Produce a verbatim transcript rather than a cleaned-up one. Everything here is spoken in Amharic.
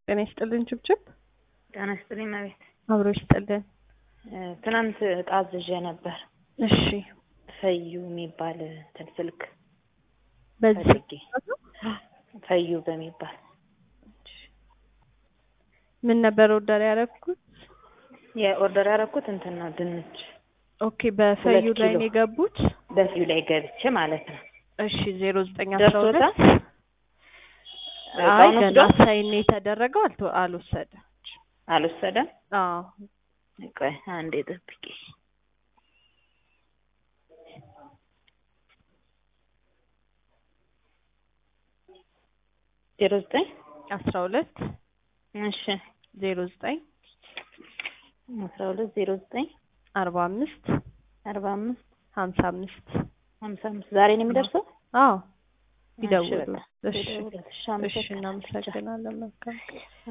ጤና ይስጥልኝ ጭብጭብ ጤና ይስጥልኝ ማለት አብሮ ይስጥልን ትናንት ጣዝዤ ነበር እሺ ፈዩ የሚባል ስልክ በዚህ ፈዩ በሚባል ምን ነበር ኦርደር ያደረኩት የኦርደር ያደረኩት እንትና ድንች ኦኬ በፈዩ ላይ ነው የገቡት በፈዩ ላይ ገብቼ ማለት ነው እሺ ዜሮ ዘጠኝ አስራ ሁለት አይ ገና ሳይን የተደረገው አልቶ አልወሰደም አልወሰደም አዎ ቆይ አንዴ ጠብቂ ዜሮ ዘጠኝ አስራ ሁለት እሺ ዜሮ ዘጠኝ አስራ ሁለት ዜሮ ዘጠኝ አርባ አምስት አርባ አምስት ሀምሳ አምስት ሀምሳ አምስት ዛሬ ነው የሚደርሰው አዎ ይደውሉ እሺ እሺ እሺ እናመሰግናለን መልካም